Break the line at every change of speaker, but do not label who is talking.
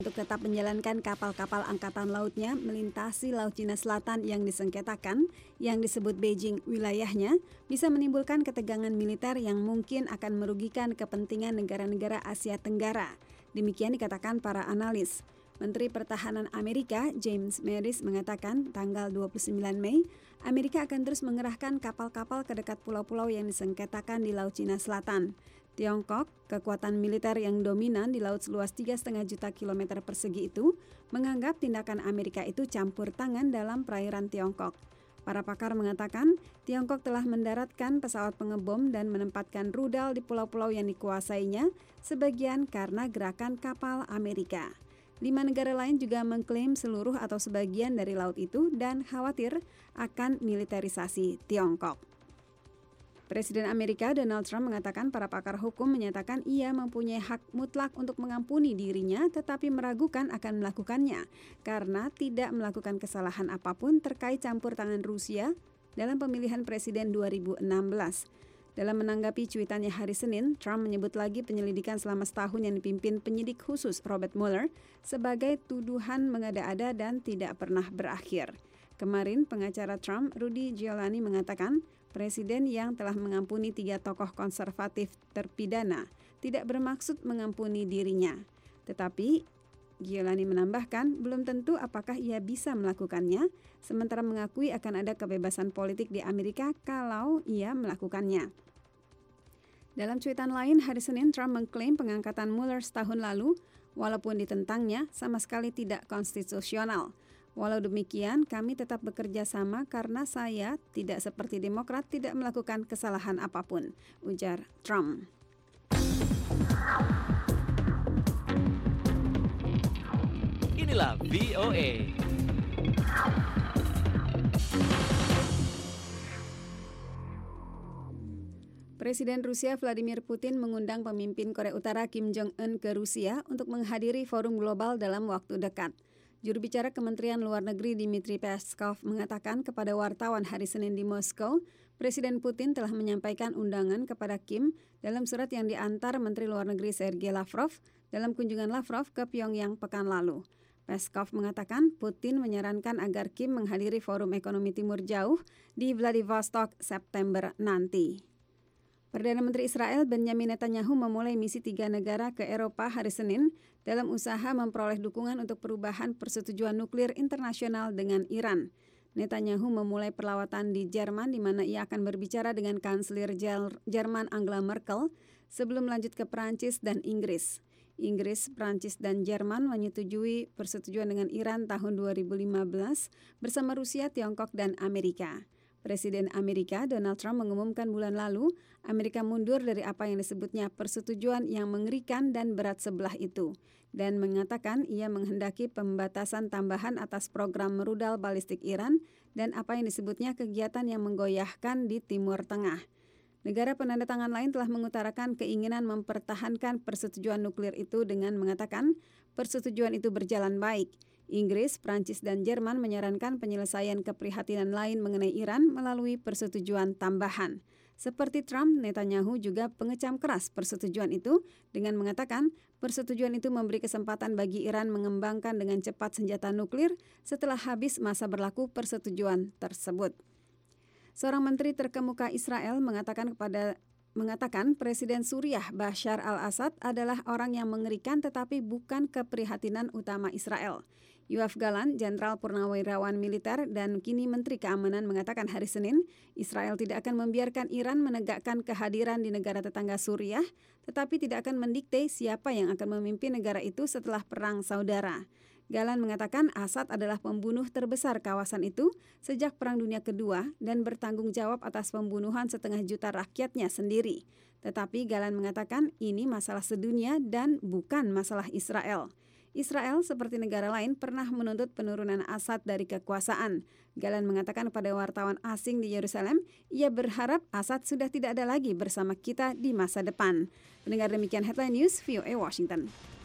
untuk tetap menjalankan kapal-kapal angkatan lautnya melintasi Laut Cina Selatan yang disengketakan, yang disebut Beijing wilayahnya, bisa menimbulkan ketegangan militer yang mungkin akan merugikan kepentingan negara-negara Asia Tenggara. Demikian dikatakan para analis. Menteri Pertahanan Amerika James Mattis mengatakan tanggal 29 Mei, Amerika akan terus mengerahkan kapal-kapal ke dekat pulau-pulau yang disengketakan di Laut Cina Selatan. Tiongkok, kekuatan militer yang dominan di laut seluas 3,5 juta kilometer persegi itu, menganggap tindakan Amerika itu campur tangan dalam perairan Tiongkok. Para pakar mengatakan, Tiongkok telah mendaratkan pesawat pengebom dan menempatkan rudal di pulau-pulau yang dikuasainya, sebagian karena gerakan kapal Amerika. 5 negara lain juga mengklaim seluruh atau sebagian dari laut itu dan khawatir akan militerisasi Tiongkok. Presiden Amerika Donald Trump mengatakan para pakar hukum menyatakan ia mempunyai hak mutlak untuk mengampuni dirinya tetapi meragukan akan melakukannya karena tidak melakukan kesalahan apapun terkait campur tangan Rusia dalam pemilihan presiden 2016. Dalam menanggapi cuitannya hari Senin, Trump menyebut lagi penyelidikan selama setahun yang dipimpin penyidik khusus Robert Mueller sebagai tuduhan mengada-ada dan tidak pernah berakhir. Kemarin, pengacara Trump, Rudy Giuliani, mengatakan Presiden yang telah mengampuni 3 tokoh konservatif terpidana tidak bermaksud mengampuni dirinya. Tetapi, Giuliani menambahkan belum tentu apakah ia bisa melakukannya, sementara mengakui akan ada kebebasan politik di Amerika kalau ia melakukannya. Dalam cuitan lain, hari Senin Trump mengklaim pengangkatan Mueller setahun lalu, walaupun ditentangnya, sama sekali tidak konstitusional. Walau demikian, kami tetap bekerja sama karena saya, tidak seperti Demokrat, tidak melakukan kesalahan apapun, ujar Trump.
Inilah VOA.
Presiden Rusia Vladimir Putin mengundang pemimpin Korea Utara Kim Jong-un ke Rusia untuk menghadiri forum global dalam waktu dekat. Juru bicara Kementerian Luar Negeri Dmitry Peskov mengatakan kepada wartawan hari Senin di Moskow, Presiden Putin telah menyampaikan undangan kepada Kim dalam surat yang diantar Menteri Luar Negeri Sergei Lavrov dalam kunjungan Lavrov ke Pyongyang pekan lalu. Peskov mengatakan Putin menyarankan agar Kim menghadiri Forum Ekonomi Timur Jauh di Vladivostok September nanti. Perdana Menteri Israel Benjamin Netanyahu memulai misi 3 negara ke Eropa hari Senin dalam usaha memperoleh dukungan untuk perubahan persetujuan nuklir internasional dengan Iran. Netanyahu memulai perlawatan di Jerman di mana ia akan berbicara dengan Kanselir Jerman Angela Merkel sebelum lanjut ke Prancis dan Inggris. Inggris, Prancis, dan Jerman menyetujui persetujuan dengan Iran tahun 2015 bersama Rusia, Tiongkok, dan Amerika. Presiden Amerika Donald Trump mengumumkan bulan lalu Amerika mundur dari apa yang disebutnya persetujuan yang mengerikan dan berat sebelah itu dan mengatakan ia menghendaki pembatasan tambahan atas program rudal balistik Iran dan apa yang disebutnya kegiatan yang menggoyahkan di Timur Tengah. Negara penandatangan lain telah mengutarakan keinginan mempertahankan persetujuan nuklir itu dengan mengatakan persetujuan itu berjalan baik. Inggris, Prancis, dan Jerman menyarankan penyelesaian keprihatinan lain mengenai Iran melalui persetujuan tambahan. Seperti Trump, Netanyahu juga pengecam keras persetujuan itu dengan mengatakan persetujuan itu memberi kesempatan bagi Iran mengembangkan dengan cepat senjata nuklir setelah habis masa berlaku persetujuan tersebut. Seorang menteri terkemuka Israel mengatakan Presiden Suriah Bashar al-Assad adalah orang yang mengerikan tetapi bukan keprihatinan utama Israel. Yoav Gallant, Jenderal Purnawirawan Militer dan kini Menteri Keamanan mengatakan hari Senin, Israel tidak akan membiarkan Iran menegakkan kehadiran di negara tetangga Suriah, tetapi tidak akan mendikte siapa yang akan memimpin negara itu setelah perang saudara. Gallant mengatakan Assad adalah pembunuh terbesar kawasan itu sejak Perang Dunia Kedua dan bertanggung jawab atas pembunuhan 500.000 rakyatnya sendiri. Tetapi Gallant mengatakan ini masalah sedunia dan bukan masalah Israel. Israel seperti negara lain pernah menuntut penurunan Assad dari kekuasaan. Gallant mengatakan pada wartawan asing di Yerusalem, ia berharap Assad sudah tidak ada lagi bersama kita di masa depan. Pendengar demikian Headline News, VOA Washington.